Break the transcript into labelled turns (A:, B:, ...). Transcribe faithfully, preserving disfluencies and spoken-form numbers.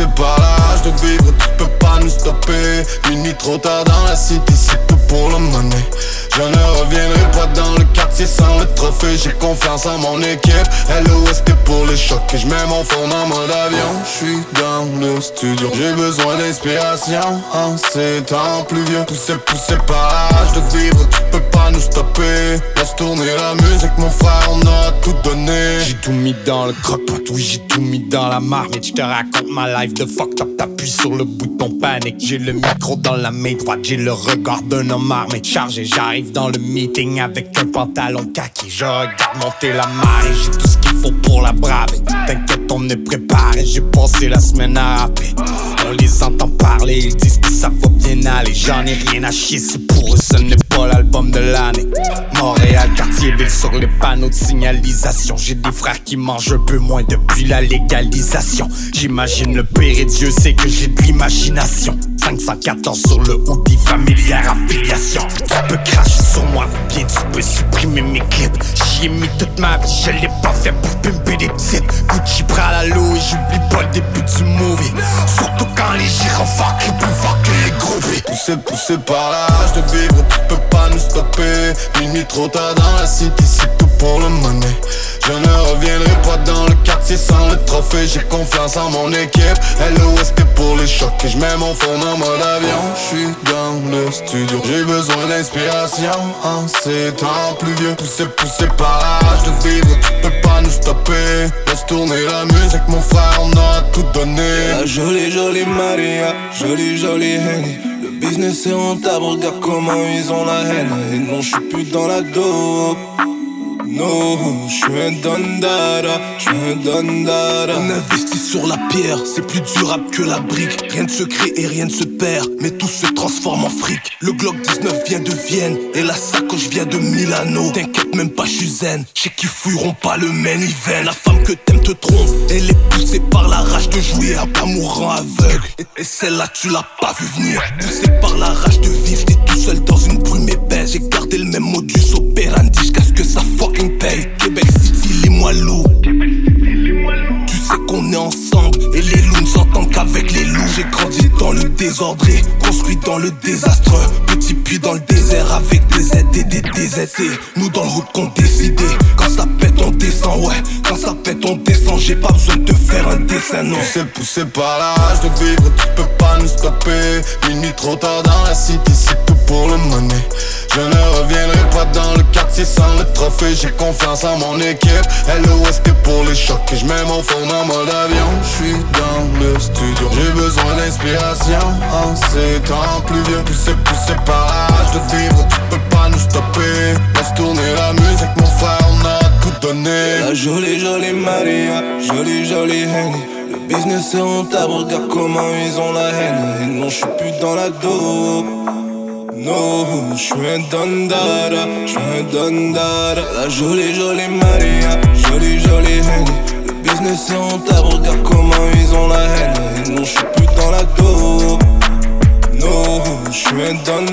A: poussé par la rage de vivre, tu peux pas nous stopper. Minuit trop tard dans la cité, c'est tout pour le money. Je ne reviendrai pas dans le quartier sans le trophée. J'ai confiance en mon équipe, L O S T pour les chocs. Et j'mets mon fond en mode avion. J'suis dans le studio, j'ai besoin d'inspiration en ces temps pluvieux. Poussé, poussé par la rage de vivre, tu peux pas nous stopper. Laisse tourner la musique, mon frère, on a tout donné.
B: J'ai tout mis dans le croque-pot, oui j'ai tout mis dans la marmite. J'te raconte ma life de fucked up, t'appuies sur le bouton panique. J'ai le micro dans la main droite, j'ai le regard d'un homme armé. Chargé, j'arrive dans le meeting avec un pantalon kaki. Je regarde monter la marée, j'ai tout ce qu'il faut pour la braver. T'inquiète, on est préparé, j'ai passé la semaine à rapper. On les entend parler, ils disent que ça va bien aller. J'en ai rien à chier, c'est pour eux, ce n'est pas l'album de l'année. Montréal, quartier ville, sur les panneaux de signalisation. J'ai des frères qui mangent un peu moins depuis la légalisation. J'imagine le pire et Dieu sait que j'ai de l'imagination. cinq cent quatorze sur le hoodie, familière affiliation. Tu peux cracher sur moi ou bien tu peux supprimer mes clips. J'y ai mis toute ma vie, je l'ai pas fait pour pimper des petites. Gucci Prada l'eau et j'oublie pas le début du movie. Surtout quand les gyrophares crient plus fort que les gros B.
A: Poussé, poussé par la rage de vivre, tu peux pas nous stopper. Minuit trop tard dans la cité, c'est tout pour le money. Je ne reviendrai pas dans le quartier sans le trophée. J'ai confiance en mon équipe, L O S T pour les chocs. Et j'mets mon fond en mode avion. J'suis dans le studio, j'ai besoin d'inspiration en ces temps pluvieux. Poussé, poussé par la rage de vivre, tu peux pas nous stopper. Laisse tourner la musique, mon frère, on a tout donné.
C: La jolie, jolie Maria, jolie, jolie Henny. Le business est rentable, regarde comment ils ont la haine. Et non, j'suis plus dans la dope. No, j'suis un dondada, j'suis un dondada. On investit sur la pierre, c'est plus durable que la brique. Rien ne se crée et rien ne se perd, mais tout se transforme en fric. Le Glock dix-neuf vient de Vienne et la sacoche vient de Milano. T'inquiète même pas, j'suis zen, j'sais qu'ils fouilleront pas le main event. La femme que t'aimes te trompe, elle est poussée par la rage de jouer à pas mourant aveugle. Et, et celle-là tu l'as pas vu venir. Poussée par la rage de vivre, j'étais tout seul dans une brume épaisse. J'ai gardé le même modus operandi jusqu'à ce que ça fucking paye. Québec City, les moelleux. Tu sais qu'on est ensemble et les loups ne s'entendent qu'avec les loups. J'ai grandi dans le désordre et construit dans le désastre. Petit puits dans le désert avec des Z et des D Z C. Nous dans le route qu'on décidé. Quand ça pète on descend, ouais. Quand ça pète on descend. J'ai pas besoin de te faire un dessin, non.
A: Poussé, poussé par la rage de vivre, tu peux pas nous stopper. Minuit trop tard dans la cité, c'est tout pour le money. Je ne reviendrai pas dans le quartier sans le trophée. J'ai confiance en mon équipe, L O S T pour les chocs. Et j'mets mon fond en mode avion. J'suis dans le studio, j'ai besoin d'inspiration en ces temps pluvieux. Poussé, poussé par la rage de vivre, tu peux pas nous stopper. Laisse tourner la musique, mon frère, on a tout donné.
C: La jolie, jolie Maria, jolie, jolie Henny. Le business est rentable, regarde comment ils ont la haine. Et non, j'suis plus dans la dope. No, j'suis un dondada, j'suis un dondada. La jolie, jolie Maria, jolie, jolie Henny. Le business est rentable, regarde comment ils ont la haine. Et non, j'suis plus dans la dope. No, j'suis un dondada.